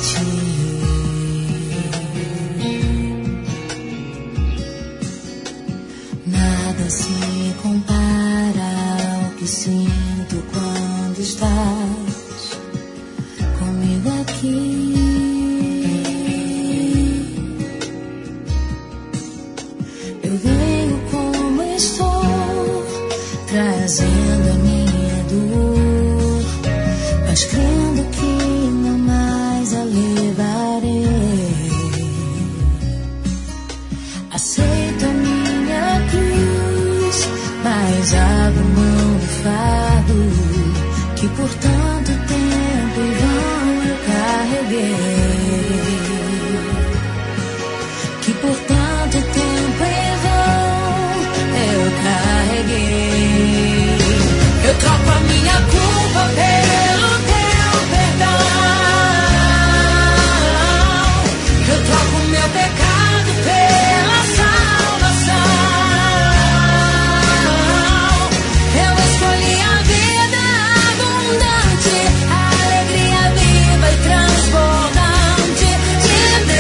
Nada se compara ao que sinto quando estás comigo aqui. Eu venho como estou, trazendo a minha dor, mas crendo que não mais a levarei. Aceito a minha cruz, mas abro mão do fardo que por tanto tempo em vão eu carreguei. Que por tanto tempo em vão eu carreguei. Eu troco a minha culpa pelo teu perdão. Eu troco o meu pecado pela salvação. Eu escolhi a vida abundante, a alegria viva e transbordante de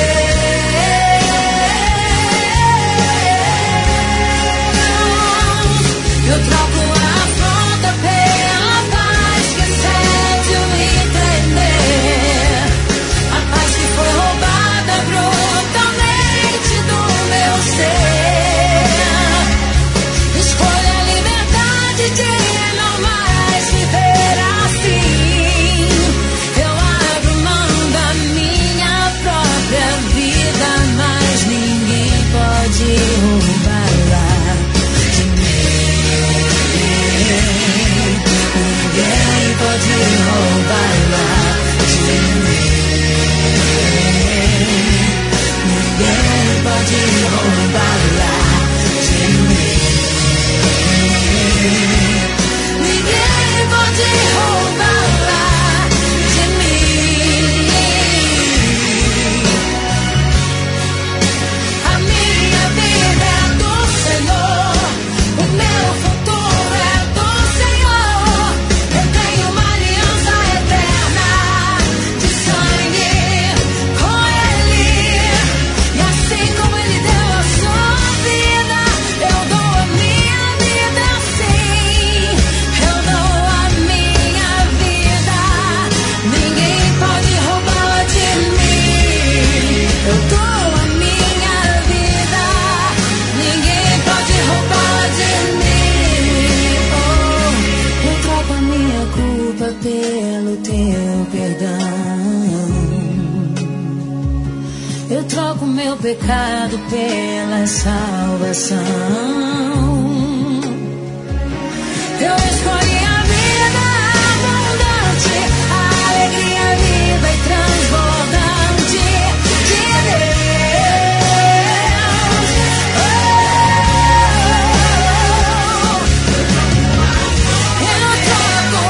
Deus. Eu troco a afronta pela paz que excede o entender, a paz que foi roubada brutalmente do meu ser. Escolho a liberdade de não mais viver assim. Eu abro mão da minha própria vida, mas ninguém pode roubá-la de mim. Ninguém pode roubá-la de mim. Ninguém pode roubá-la de mim. Ninguém pode roubá-la de mim. A minha vida é do Senhor, o meu futuro é do Senhor. Eu tenho uma aliança eterna de sangue com Ele, e assim como Ele deu a sua vida, eu dou a minha vida sim. Eu dou a minha vida, ninguém pode roubá-la de mim. Eu dou a minha vida, ninguém pode roubá-la de mim. Oh, eu troco a minha culpa pelo teu perdão. Eu troco meu pecado pela salvação. Eu escolhi a vida abundante, a alegria viva e transbordante de Deus. Eu troco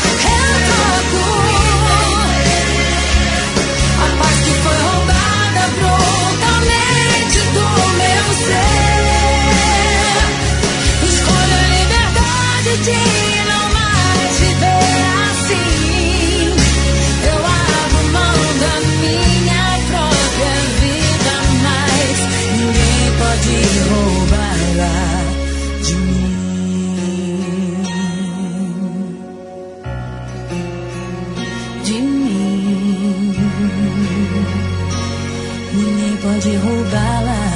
a paz que foi roubada brutalmente do meu ser. Escolho a liberdade de não mais viver assim. Eu abro mão da minha própria vida, mas ninguém pode roubá-la de mim. De mim. Ninguém pode roubá-la